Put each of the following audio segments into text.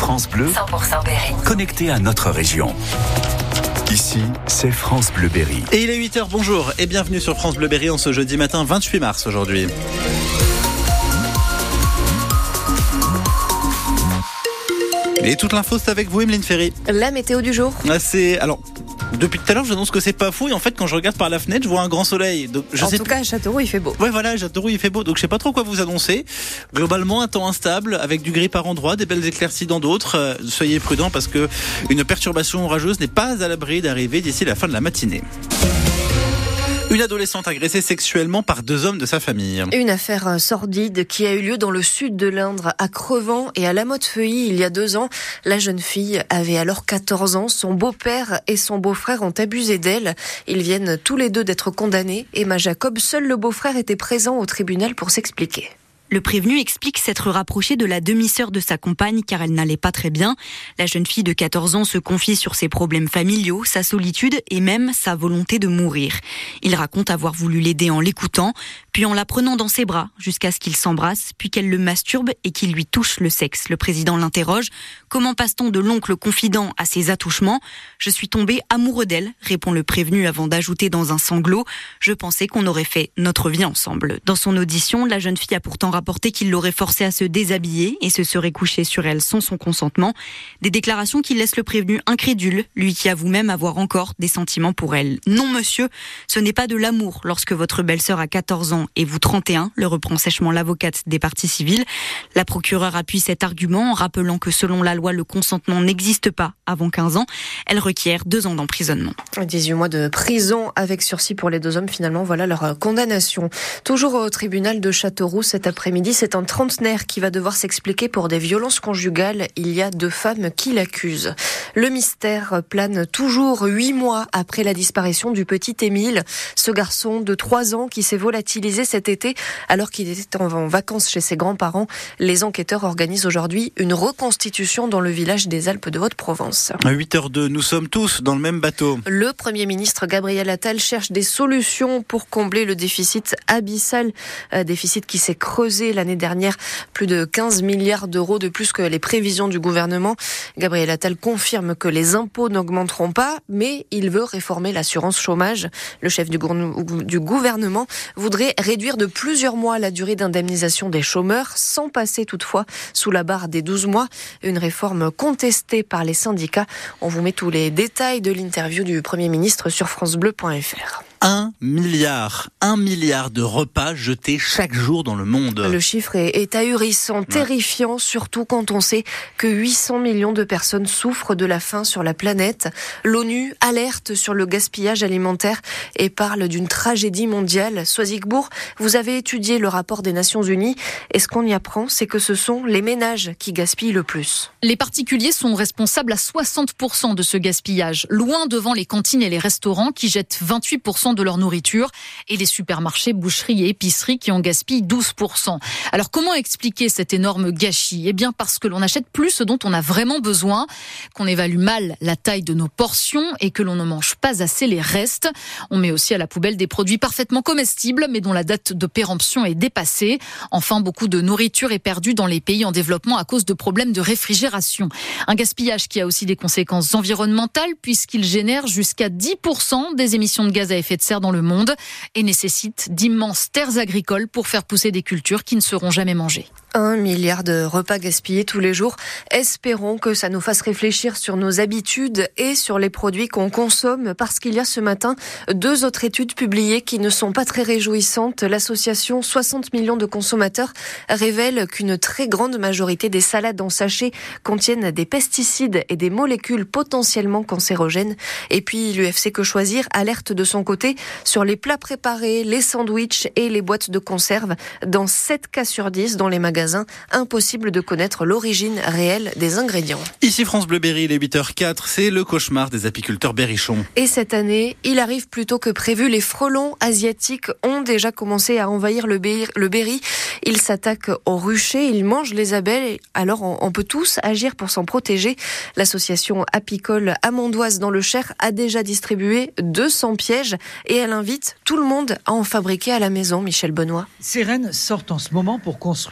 France Bleu, 100% Berry. connecté à notre région. Ici, c'est France Bleu Berry. Et il est 8h, bonjour et bienvenue sur France Bleu Berry en ce jeudi matin 28 mars aujourd'hui. Et toute l'info, c'est avec vous, Emeline Ferry. La météo du jour. Depuis tout à l'heure, j'annonce que c'est pas fou et en fait, quand je regarde par la fenêtre, je vois un grand soleil. Donc, En tout cas, à Châteauroux, il fait beau. Ouais, voilà, Châteauroux, il fait beau. Donc, je sais pas trop quoi vous annoncer. Globalement, un temps instable avec du gris par endroits, des belles éclaircies dans d'autres. Soyez prudents parce que une perturbation orageuse n'est pas à l'abri d'arriver d'ici la fin de la matinée. Une adolescente agressée sexuellement par 2 hommes de sa famille. Une affaire sordide qui a eu lieu dans le sud de l'Indre, à Crevant et à La Motte-Feuilly il y a 2 ans. La jeune fille avait alors 14 ans. Son beau-père et son beau-frère ont abusé d'elle. Ils viennent tous les deux d'être condamnés. Emma Jacob, seul le beau-frère était présent au tribunal pour s'expliquer. Le prévenu explique s'être rapproché de la demi-sœur de sa compagne car elle n'allait pas très bien. La jeune fille de 14 ans se confie sur ses problèmes familiaux, sa solitude et même sa volonté de mourir. Il raconte avoir voulu l'aider en l'écoutant, puis en la prenant dans ses bras jusqu'à ce qu'il s'embrasse, puis qu'elle le masturbe et qu'il lui touche le sexe. Le président l'interroge. Comment passe-t-on de l'oncle confident à ses attouchements ? Je suis tombé amoureux d'elle, répond le prévenu avant d'ajouter dans un sanglot. Je pensais qu'on aurait fait notre vie ensemble. Dans son audition, la jeune fille a pourtant rapporté qu'il l'aurait forcée à se déshabiller et se serait couché sur elle sans son consentement. Des déclarations qui laissent le prévenu incrédule, lui qui avoue même avoir encore des sentiments pour elle. Non monsieur, ce n'est pas de l'amour lorsque votre belle-sœur a 14 ans et vous 31, le reprend sèchement l'avocate des parties civiles. La procureure appuie cet argument en rappelant que selon la loi, le consentement n'existe pas avant 15 ans. Elle requiert 2 ans d'emprisonnement. 18 mois de prison avec sursis pour les 2 hommes. Finalement, voilà leur condamnation. Toujours au tribunal de Châteauroux cet après-midi, c'est un trentenaire qui va devoir s'expliquer pour des violences conjugales. Il y a 2 femmes qui l'accusent. Le mystère plane toujours 8 mois après la disparition du petit Émile. Ce garçon de 3 ans qui s'est volatilisé cet été alors qu'il était en vacances chez ses grands-parents. Les enquêteurs organisent aujourd'hui une reconstitution dans le village des Alpes de Haute-Provence. À 8h02, nous sommes tous dans le même bateau. Le Premier ministre Gabriel Attal cherche des solutions pour combler le déficit abyssal, déficit qui s'est creusé l'année dernière, plus de 15 milliards d'euros de plus que les prévisions du gouvernement. Gabriel Attal confirme que les impôts n'augmenteront pas, mais il veut réformer l'assurance chômage. Le chef du gouvernement voudrait réduire de plusieurs mois la durée d'indemnisation des chômeurs, sans passer toutefois sous la barre des 12 mois. Une réforme contestée par les syndicats. On vous met tous les détails de l'interview du Premier ministre sur francebleu.fr. 1 milliard de repas jetés chaque jour dans le monde. Le chiffre est ahurissant, terrifiant, surtout quand on sait que 800 millions de personnes souffrent de la faim sur la planète. L'ONU alerte sur le gaspillage alimentaire et parle d'une tragédie mondiale. Soisigbourg, vous avez étudié le rapport des Nations Unies et ce qu'on y apprend, c'est que ce sont les ménages qui gaspillent le plus. Les particuliers sont responsables à 60% de ce gaspillage, loin devant les cantines et les restaurants qui jettent 28% de leur nourriture et les supermarchés, boucheries et épiceries qui en gaspillent 12%. Alors comment expliquer cet énorme gâchis ? Eh bien parce que l'on achète plus ce dont on a vraiment besoin, qu'on évalue mal la taille de nos portions et que l'on ne mange pas assez les restes. On met aussi à la poubelle des produits parfaitement comestibles mais dont la date de péremption est dépassée. Enfin, beaucoup de nourriture est perdue dans les pays en développement à cause de problèmes de réfrigération. Un gaspillage qui a aussi des conséquences environnementales puisqu'il génère jusqu'à 10% des émissions de gaz à effet de serre dans le monde et nécessite d'immenses terres agricoles pour faire pousser des cultures qui ne seront jamais mangées. 1 milliard de repas gaspillés tous les jours. Espérons que ça nous fasse réfléchir sur nos habitudes et sur les produits qu'on consomme parce qu'il y a ce matin 2 autres études publiées qui ne sont pas très réjouissantes. L'association 60 millions de consommateurs révèle qu'une très grande majorité des salades en sachet contiennent des pesticides et des molécules potentiellement cancérogènes. Et puis l'UFC Que Choisir alerte de son côté sur les plats préparés, les sandwichs et les boîtes de conserve. Dans 7 cas sur 10 dans les magasins, impossible de connaître l'origine réelle des ingrédients. Ici France Bleu Berry, il est 8h04, c'est le cauchemar des apiculteurs berrichons. Et cette année, il arrive plus tôt que prévu. Les frelons asiatiques ont déjà commencé à envahir le Berry. Ils s'attaquent aux ruchers, ils mangent les abeilles. Alors on peut tous agir pour s'en protéger. L'association apicole amandoise dans le Cher a déjà distribué 200 pièges et elle invite tout le monde à en fabriquer à la maison. Michel Benoît. Ces rennes sortent en ce moment pour construire leur nid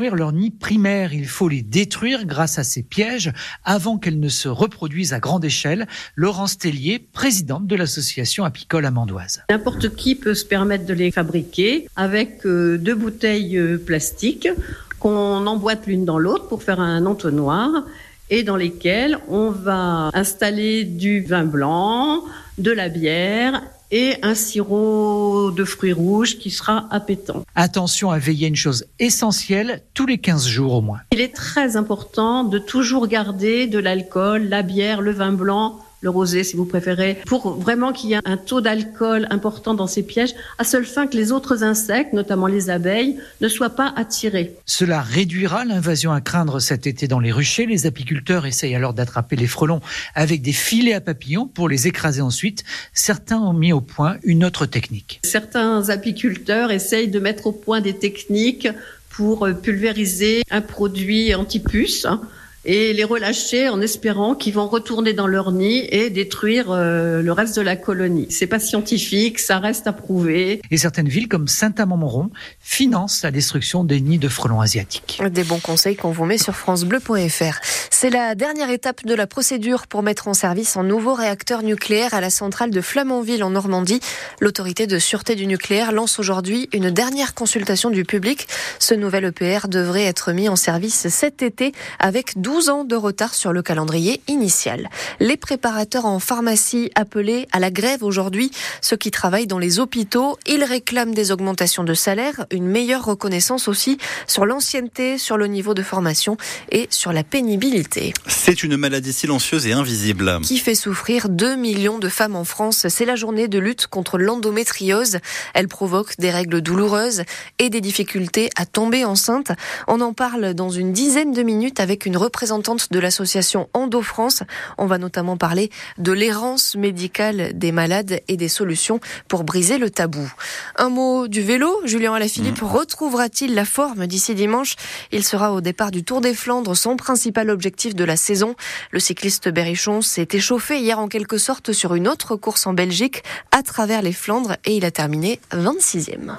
colonies primaires. Il faut les détruire grâce à ces pièges avant qu'elles ne se reproduisent à grande échelle. Laurence Tellier, présidente de l'association apicole amandoise. N'importe qui peut se permettre de les fabriquer avec 2 bouteilles plastiques qu'on emboîte l'une dans l'autre pour faire un entonnoir et dans lesquelles on va installer du vin blanc, de la bière et un sirop de fruits rouges qui sera appétant. Attention à veiller à une chose essentielle, tous les 15 jours au moins. Il est très important de toujours garder de l'alcool, la bière, le vin blanc, le rosé si vous préférez, pour vraiment qu'il y ait un taux d'alcool important dans ces pièges, à seule fin que les autres insectes, notamment les abeilles, ne soient pas attirés. Cela réduira l'invasion à craindre cet été dans les ruchers. Les apiculteurs essayent alors d'attraper les frelons avec des filets à papillons pour les écraser ensuite. Certains ont mis au point une autre technique. Certains apiculteurs essayent de mettre au point des techniques pour pulvériser un produit anti-puce, et les relâcher en espérant qu'ils vont retourner dans leur nid et détruire le reste de la colonie. C'est pas scientifique, ça reste à prouver. Et certaines villes comme Saint-Amand-Montrond financent la destruction des nids de frelons asiatiques. Des bons conseils qu'on vous met sur francebleu.fr. C'est la dernière étape de la procédure pour mettre en service un nouveau réacteur nucléaire à la centrale de Flamanville en Normandie. L'autorité de sûreté du nucléaire lance aujourd'hui une dernière consultation du public. Ce nouvel EPR devrait être mis en service cet été avec 12 ans de retard sur le calendrier initial. Les préparateurs en pharmacie appelés à la grève aujourd'hui, ceux qui travaillent dans les hôpitaux, ils réclament des augmentations de salaire, une meilleure reconnaissance aussi sur l'ancienneté, sur le niveau de formation et sur la pénibilité. C'est une maladie silencieuse et invisible qui fait souffrir 2 millions de femmes en France. C'est la journée de lutte contre l'endométriose. Elle provoque des règles douloureuses et des difficultés à tomber enceinte. On en parle dans une dizaine de minutes avec une représentante de l'association Endo France. On va notamment parler de l'errance médicale des malades et des solutions pour briser le tabou. Un mot du vélo. Julien Alaphilippe retrouvera-t-il la forme d'ici dimanche ? Il sera au départ du Tour des Flandres, son principal objectif de la saison. Le cycliste berrichon s'est échauffé hier en quelque sorte sur une autre course en Belgique à travers les Flandres et il a terminé 26e.